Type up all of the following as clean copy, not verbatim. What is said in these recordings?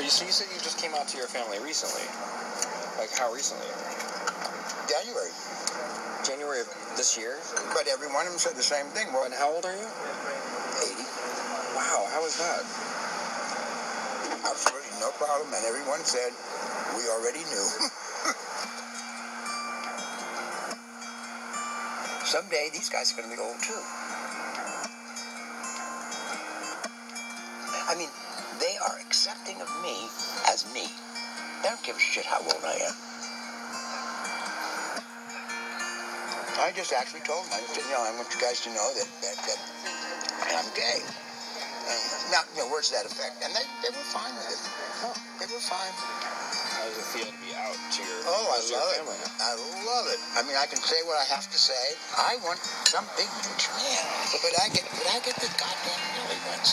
So you said you just came out to your family recently. Like, how recently? January. January of this year? But every one of them said the same thing. Well, and how old are you? 80. Wow, how is that? Absolutely no problem. And everyone said, we already knew. Someday these guys are going to be old too. I mean, they are accepting of me as me. They don't give a shit how old I am. I just actually told them, I said, I want you guys to know that I'm gay. And not, words to that effect. And they were fine with it. They were fine. How does it feel to be out to your family? I love it. I mean, I can say what I have to say. I want some big rich man. But I get the goddamn Billy ones.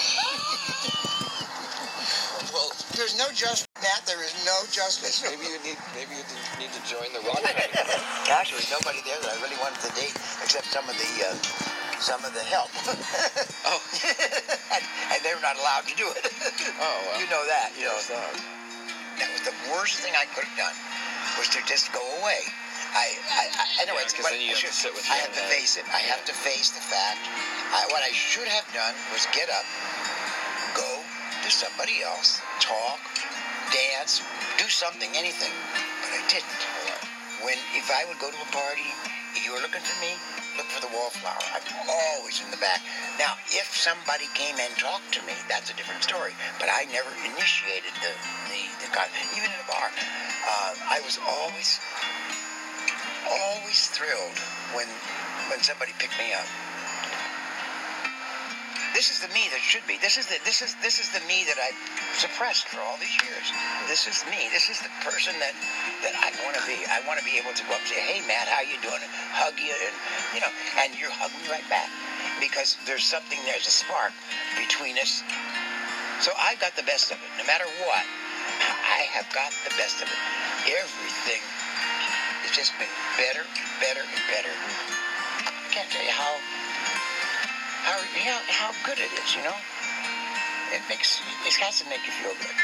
Well, there's no justice, Matt. There is no justice. Maybe you need to join the rock band. Actually, there's nobody there that I really wanted to date except some of the help. Oh. and they're not allowed to do it. Oh, well. You know that. That was the worst thing I could have done, was to just go away. I know it's, but then you have to sit with I have to face it. I have to face the fact. What I should have done was get up, go to somebody else, talk, dance, do something, anything. But I didn't. If I would go to a party, if you were looking for me, look for the wallflower. I'm always in the back. Now, if somebody came and talked to me, that's a different story. But I never initiated the even in a bar. I was always thrilled when somebody picked me up. This is the me that should be. This is the me that I suppressed for all these years. This is me. This is the person that I want to be. I want to be able to go up and say, "Hey, Matt, how you doing?" And hug you, and you hug me right back, because there's something. There's a spark between us. So I got the best of it. No matter what, I have got the best of it. Everything has just been better, and better. I can't tell you how good it is, It has to make you feel good.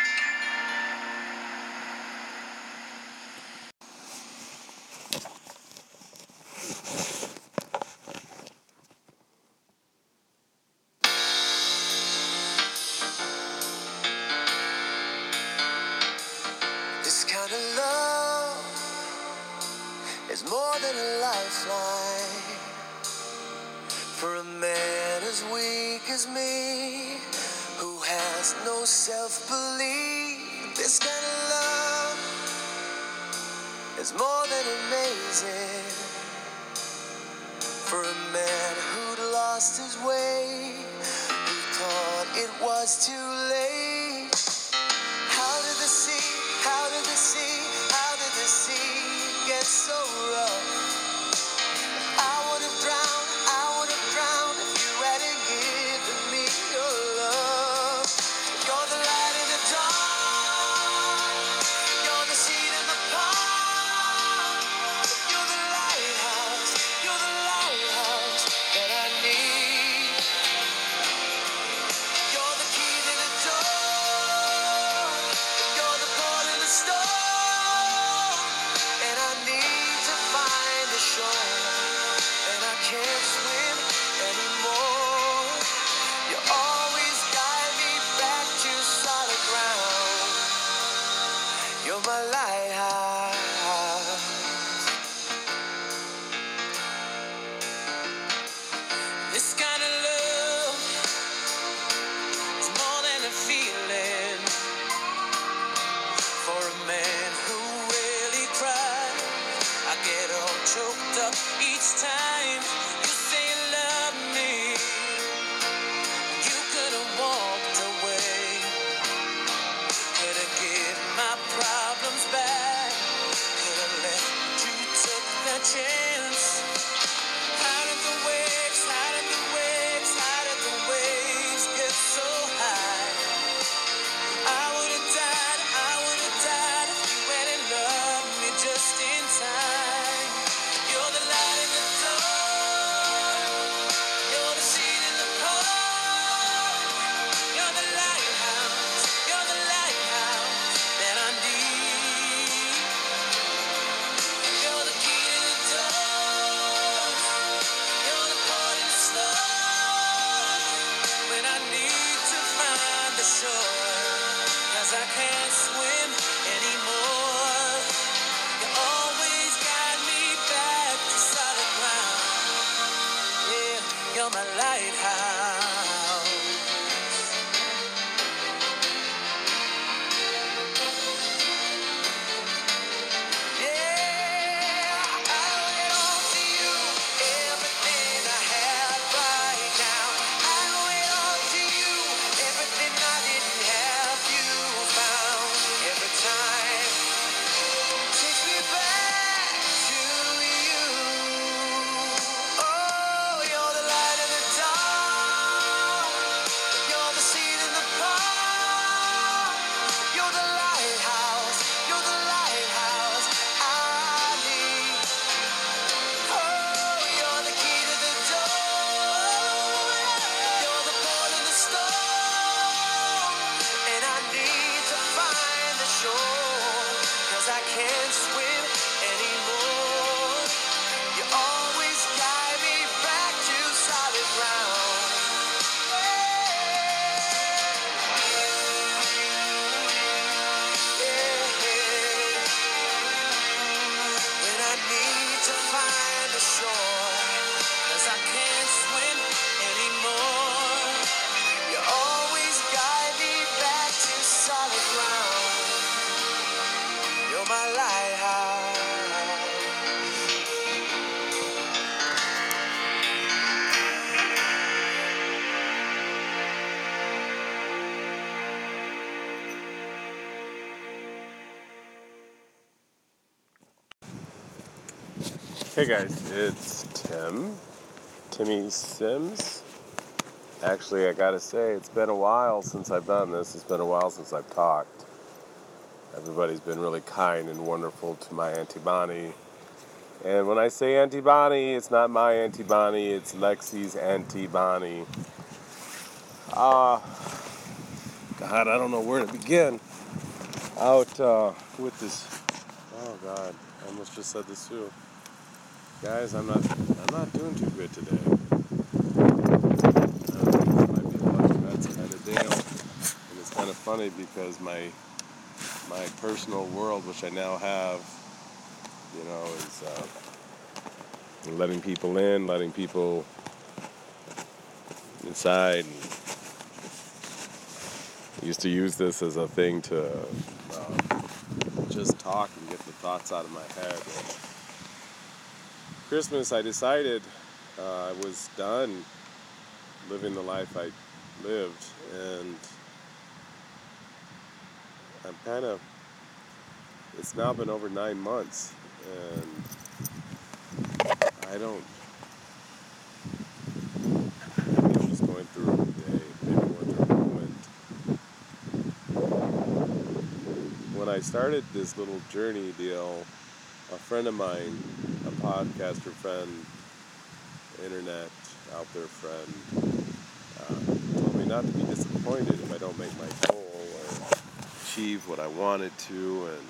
This kind of love is more than a lifeline. For a man as weak as me, who has no self-belief, this kind of love is more than amazing. For a man who'd lost his way, who thought it was too late. How did the sea get so rough? I would have drowned if you hadn't given me your love. You're the light in the dark, you're the seed in the pond, you're the lighthouse that I need. You're the key to the door. 'cause I can't swim anymore. You always guide me back to solid ground. Yeah, you're my lighthouse. Yeah, I owe it all to you, everything I have right now. I owe it all to you, everything I didn't have, you found. Every time takes me back to you. Oh, you're the light in the dark, you're the seed in the park, you're the lighthouse, you're the lighthouse I need. Oh, you're the key to the door, you're the port in the storm, and I need to find the shore, 'cause I can't swim anymore. You always guide me back to solid ground. Yeah. When I need to find the shore, 'cause I can't swim anymore. You always guide me back to solid ground. You're my lighthouse. Hey guys, it's Timmy Sims. Actually, I gotta say, it's been a while since I've done this. It's been a while since I've talked. Everybody's been really kind and wonderful to my Auntie Bonnie. And when I say Auntie Bonnie, it's not my Auntie Bonnie, it's Lexi's Auntie Bonnie. God, I don't know where to begin. With this. Oh God, I almost just said this too. Guys, I'm not doing too good today. This might be like that's kind of deal, and it's kind of funny because my personal world, which I now have, is letting people in, letting people inside. And I used to use this as a thing to just talk and get the thoughts out of my head. And Christmas, I decided I was done living the life I lived, and it's now been over 9 months, and maybe I'm just going through a day, maybe going through a moment. When I started this little journey deal, a friend of mine, a podcaster friend, internet out there friend, told me not to be disappointed if I don't make my goal or achieve what I wanted to, and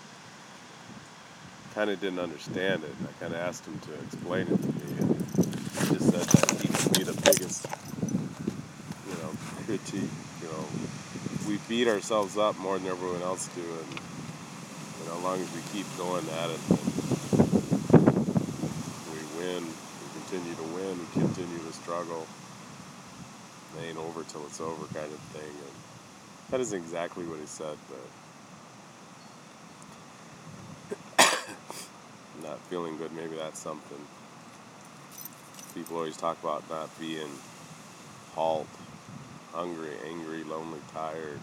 kind of didn't understand it. And I kind of asked him to explain it to me, and he just said that he could be the biggest, critique. We beat ourselves up more than everyone else do, and as long as we keep going at it, then we win. We continue to win. We continue to struggle. It ain't over till it's over, kind of thing. And that isn't exactly what he said, but I'm not feeling good. Maybe that's something. People always talk about not being halt, hungry, angry, lonely, tired.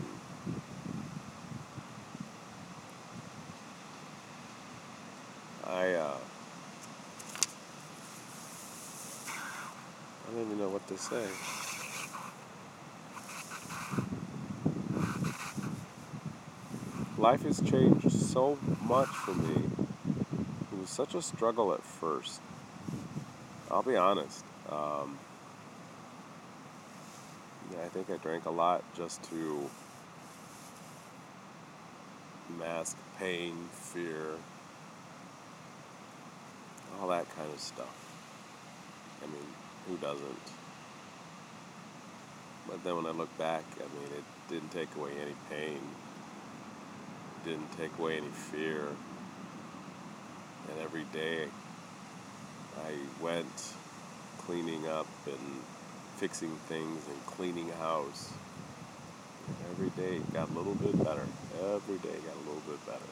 I don't even know what to say. Life has changed so much for me. It was such a struggle at first. I'll be honest. I think I drank a lot just to mask pain, fear, all that kind of stuff. I mean, who doesn't? But then when I look back, it didn't take away any pain. didn't take away any fear. And every day I went cleaning up and fixing things and cleaning house. And every day got a little bit better. Every day got a little bit better.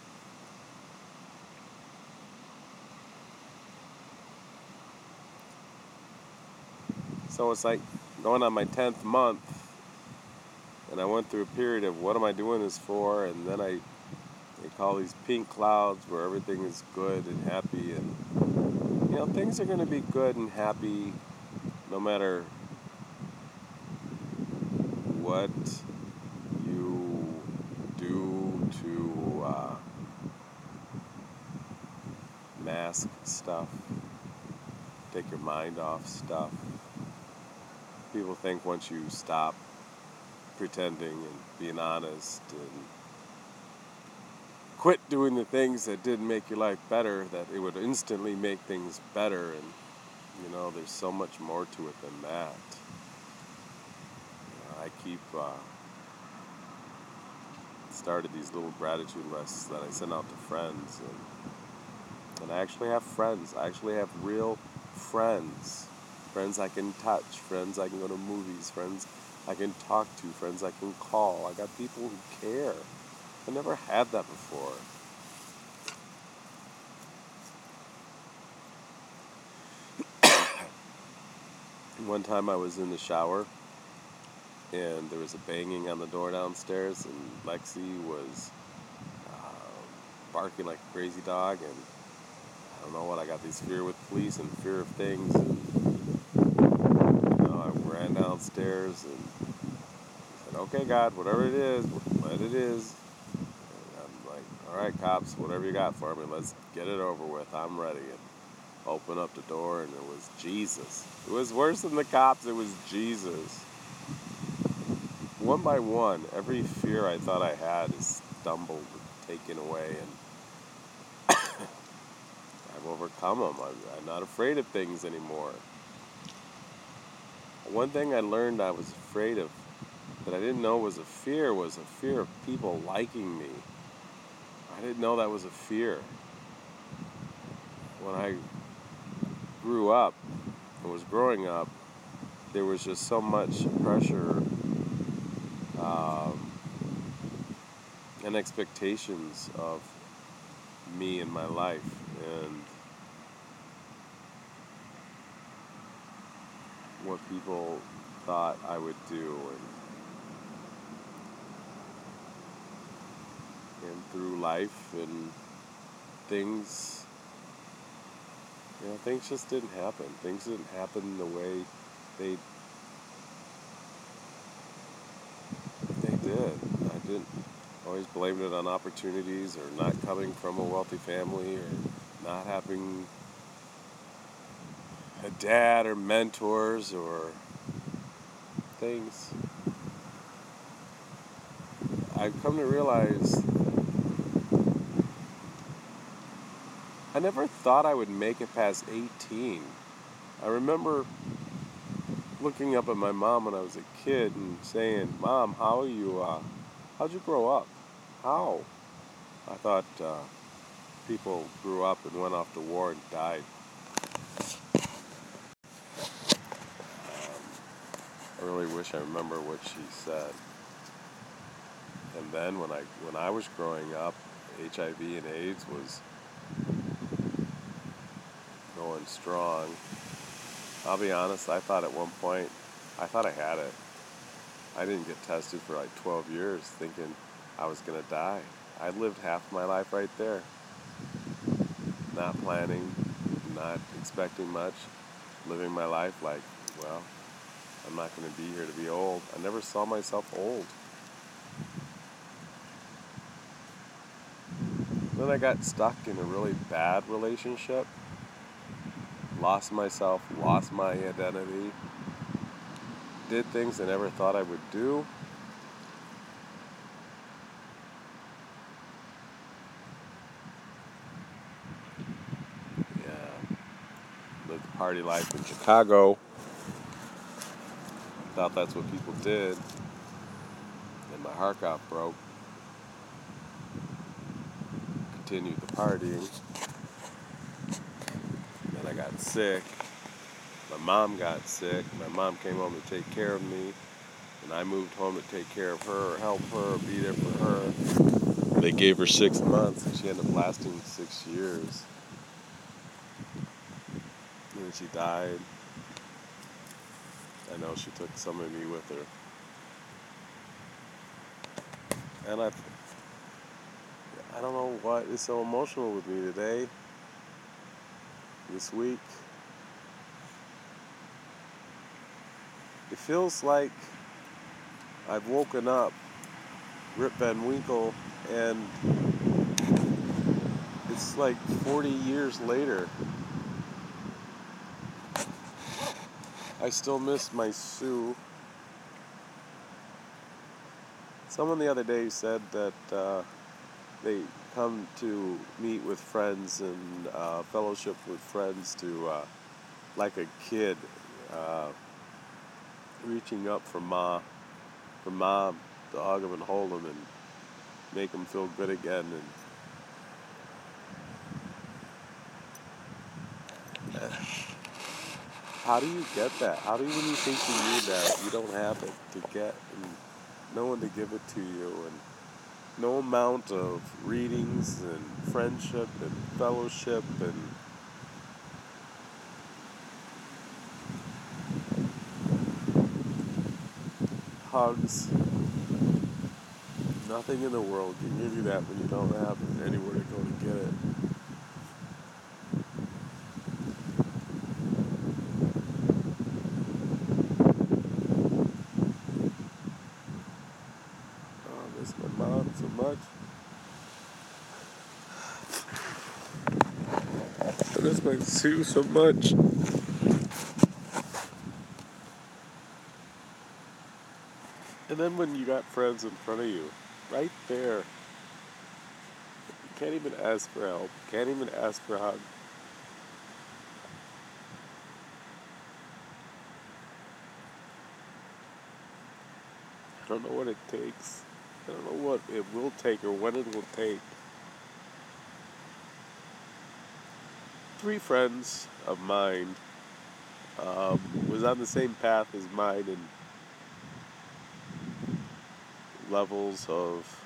So it's like going on my 10th month, and I went through a period of what am I doing this for, and then they call these pink clouds where everything is good and happy, and things are going to be good and happy no matter what you do to mask stuff, take your mind off stuff. People think once you stop pretending and being honest and quit doing the things that didn't make your life better, that it would instantly make things better. And there's so much more to it than that. I keep started these little gratitude lists that I send out to friends, and I actually have friends. I actually have real friends. Friends I can touch, friends I can go to movies, friends I can talk to, friends I can call. I got people who care. I never had that before. One time I was in the shower, and there was a banging on the door downstairs, and Lexi was barking like a crazy dog, and I don't know what, I got this fear with police and fear of things, and I ran downstairs and said, okay, God, whatever it is, what it is. And I'm like, all right, cops, whatever you got for me, let's get it over with. I'm ready. And open up the door, and it was Jesus. It was worse than the cops. It was Jesus. One by one, every fear I thought I had is stumbled, taken away, and I've overcome them. I'm not afraid of things anymore. One thing I learned I was afraid of that I didn't know was a fear of people liking me. I didn't know that was a fear. When I grew up and was growing up, there was just so much pressure and expectations of me in my life, and what people thought I would do, and through life and things, things just didn't happen. Things didn't happen the way they did. I didn't always blame it on opportunities, or not coming from a wealthy family, or not having a dad or mentors or things. I've come to realize I never thought I would make it past 18. I remember looking up at my mom when I was a kid and saying, Mom, how'd you grow up? How? I thought people grew up and went off to war and died. I really wish I remember what she said. And then when I was growing up, HIV and AIDS was going strong. I'll be honest, I thought at one point, I thought I had it. I didn't get tested for like 12 years thinking I was going to die. I lived half my life right there. Not planning, not expecting much, living my life like, well, I'm not going to be here to be old. I never saw myself old. Then I got stuck in a really bad relationship. Lost myself, lost my identity. Did things I never thought I would do. Yeah. Lived the party life in Chicago. Thought that's what people did. And my heart got broke. continued the partying. Then I got sick. My mom got sick. My mom came home to take care of me. And I moved home to take care of her, help her, be there for her. They gave her 6 months, and she ended up lasting 6 years. And then she died. I know she took some of me with her. And I don't know what is so emotional with me today, this week. It feels like I've woken up Rip Van Winkle, and it's like 40 years later. I still miss my Sue. Someone the other day said that they come to meet with friends and fellowship with friends to, like a kid, reaching up for mom, to hug him and hold him and make him feel good again. And how do you get that? How do you, when you think you need that, you don't have it to get, and no one to give it to you, and no amount of readings and friendship and fellowship and hugs. Nothing in the world can give you that when you don't have anywhere to go to get it. Oh, I miss my mom so much. I miss my Sue so much. And then when you got friends in front of you, right there, you can't even ask for help, can't even ask for a hug. I don't know what it takes. I don't know what it will take or when it will take. 3 friends of mine was on the same path as mine in levels of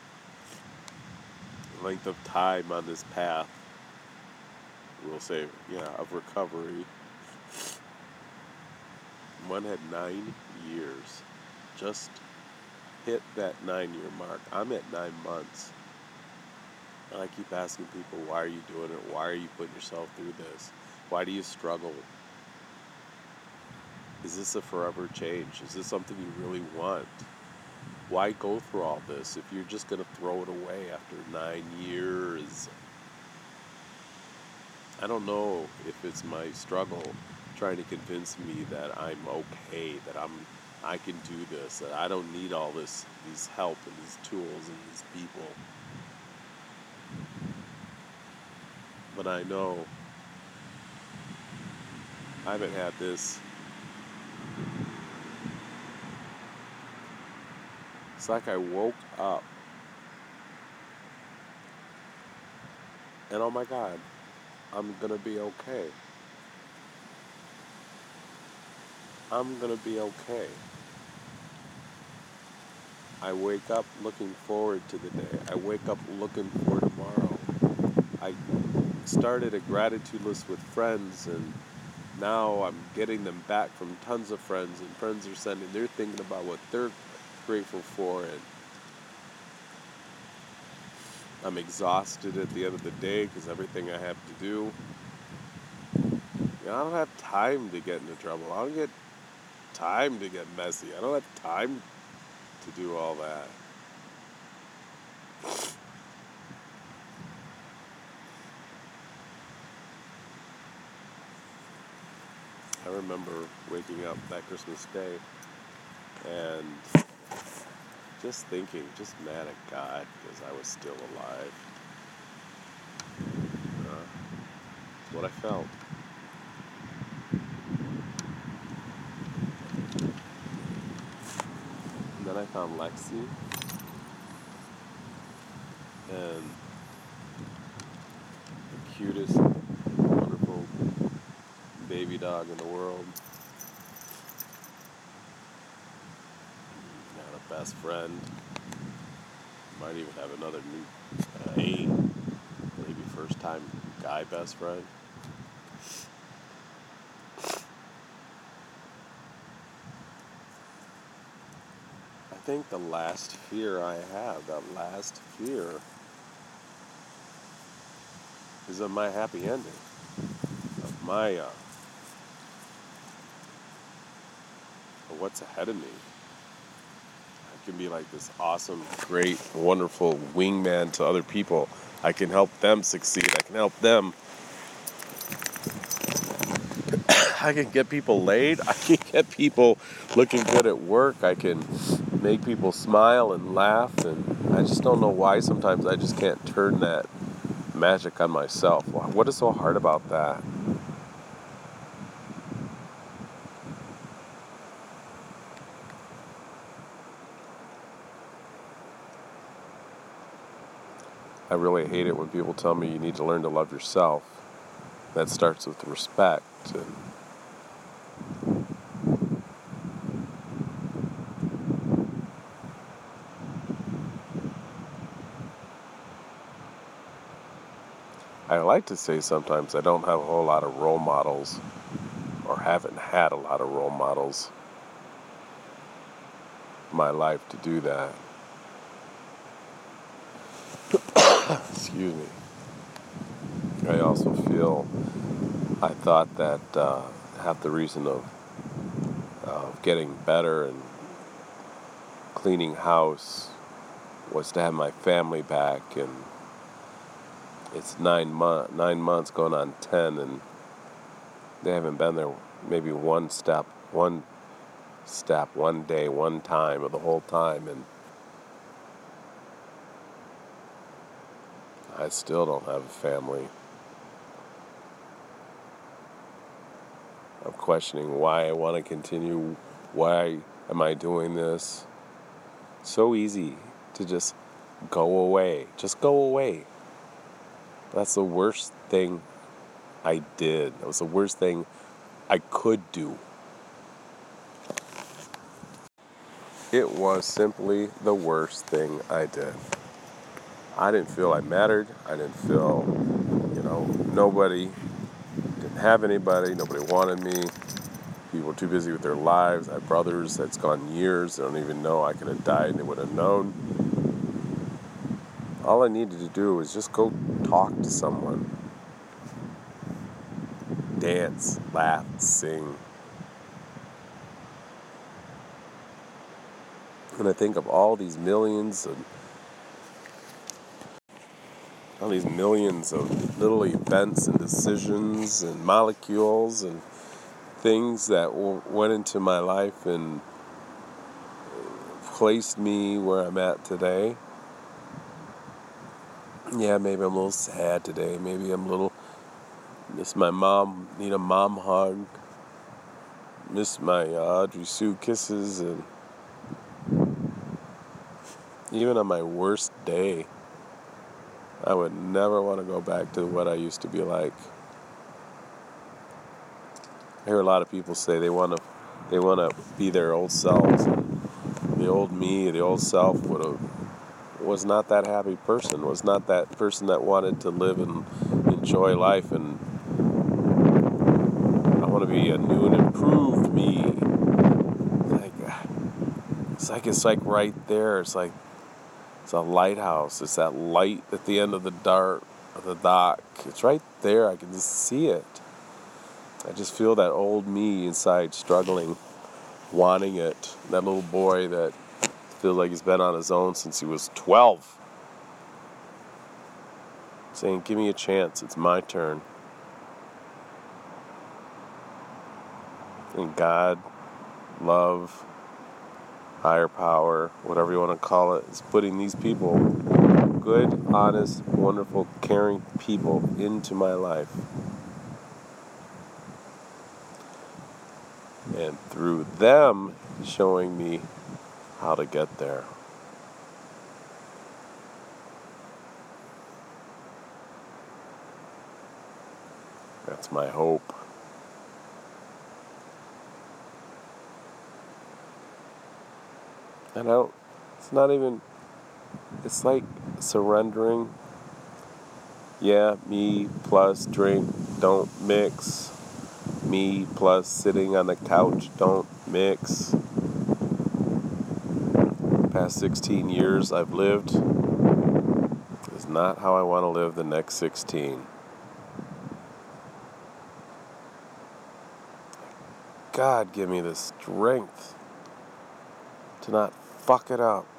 length of time on this path, we'll say, of recovery. One had 9 years, just hit that 9-year mark. I'm at 9 months. And I keep asking people, why are you doing it? Why are you putting yourself through this? Why do you struggle? Is this a forever change? Is this something you really want? Why go through all this if you're just going to throw it away after 9 years? I don't know if it's my struggle trying to convince me that I'm okay, that I can do this, that I don't need all these help and these tools and these people. But I know I haven't had this. It's like I woke up and oh my God, I'm gonna be okay. I'm gonna be okay. I wake up looking forward to the day. I wake up looking for tomorrow. I started a gratitude list with friends, and now I'm getting them back from tons of friends, and friends are sending, they're thinking about what they're grateful for, and I'm exhausted at the end of the day because everything I have to do. I don't have time to get into trouble. I don't get time to get messy. I don't have time to do all that. I remember waking up that Christmas day and just thinking, just mad at God because I was still alive. That's what I felt. And then I found Lexi, and cutest, wonderful baby dog in the world. Got a best friend. Might even have another new, maybe first time guy best friend. I think the last fear I have, that last fear, is of my happy ending. Of my, of what's ahead of me. I can be like this awesome, great, wonderful wingman to other people. I can help them succeed. I can help them. I can get people laid. I can get people looking good at work. I can make people smile and laugh. And I just don't know why sometimes I just can't turn that magic on myself. What is so hard about that? I really hate it when people tell me you need to learn to love yourself. That starts with respect. And I like to say sometimes I don't have a whole lot of role models, or haven't had a lot of role models in my life to do that. Excuse me. I also feel, I thought that half the reason of getting better and cleaning house was to have my family back, and it's 9 months going on 10, and they haven't been there maybe one day, one time of the whole time, and I still don't have a family. I'm questioning why I want to continue. Why am I doing this? So easy to just go away. Just go away. That's the worst thing I did. That was the worst thing I could do. It was simply the worst thing I did. I didn't feel I mattered. I didn't feel, nobody, didn't have anybody. Nobody wanted me. People were too busy with their lives. I have brothers that's gone years. They don't even know. I could have died and they would have known. All I needed to do was just go talk to someone. Dance, laugh, sing. And I think of all these millions of little events and decisions and molecules and things that went into my life and placed me where I'm at today. Yeah, maybe I'm a little sad today. Maybe I'm a little miss my mom, need a mom hug. Miss my Audrey Sue kisses, and even on my worst day, I would never want to go back to what I used to be like. I hear a lot of people say they want to be their old selves. And the old me, the old self was not that happy person. Was not that person that wanted to live and enjoy life. And I want to be a new and improved me. It's like right there. It's like it's a lighthouse. It's that light at the end of the dock. It's right there. I can just see it. I just feel that old me inside struggling, wanting it. That little boy that feels like he's been on his own since he was 12. Saying, give me a chance. It's my turn. And God, love, higher power, whatever you want to call it, is putting these people, good, honest, wonderful, caring people into my life. And through them showing me how to get there. That's my hope. And it's not even, it's like surrendering. Yeah, me plus drink, don't mix. Me plus sitting on the couch, don't mix. Past 16 years I've lived is not how I want to live the next 16. God, give me the strength to not fuck it up.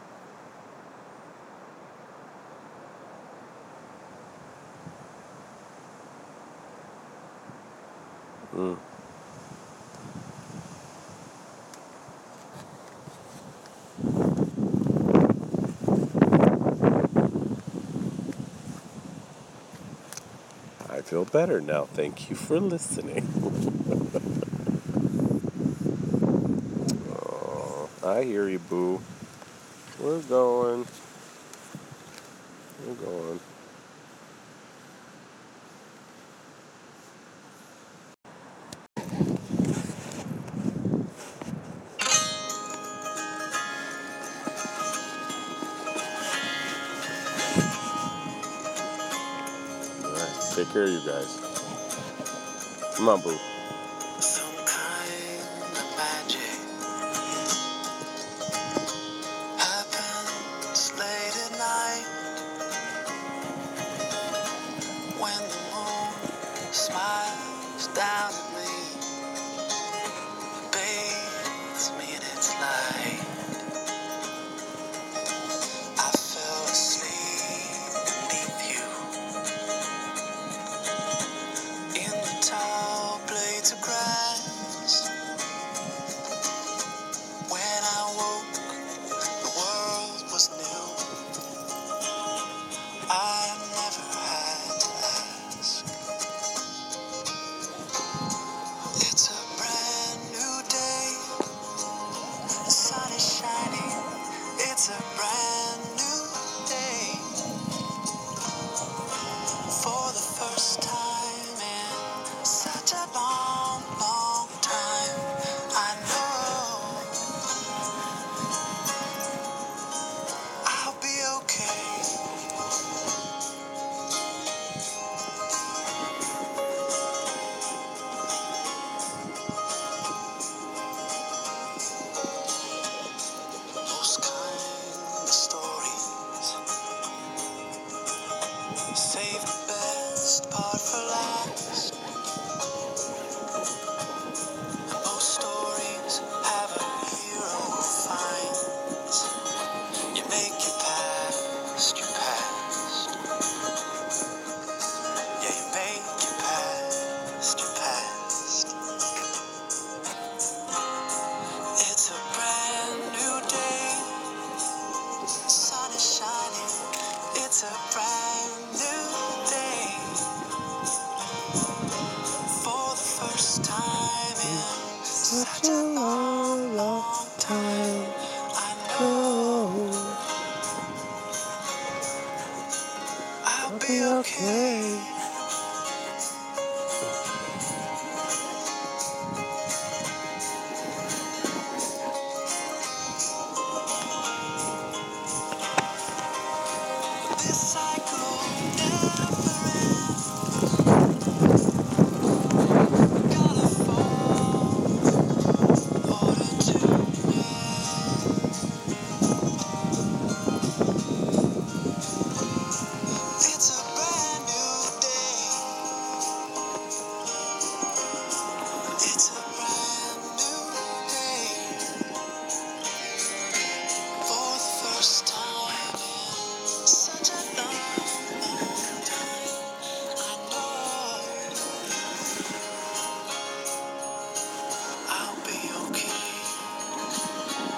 I feel better now. Thank you for listening. Oh, I hear you, boo. We're going. We're going. Alright, take care of you guys. Come on, boo. Some kind of magic happens late at night when the moon smiles down at me, bathes me in its light. I fell asleep beneath you in the tall blades of grass. When I woke, the world was new. I never had to ask. It's a brand new day. The sun is shining. It's a brand new day. For the first time in such a long, long time, I know I'll be okay. Those kind of stories save the best part for last. Most stories have a hero who finds you make your past your past. Yeah, you make your past your past. It's a brand new day. The sun is shining. It's a brand new day. For the first time in such a long, long time.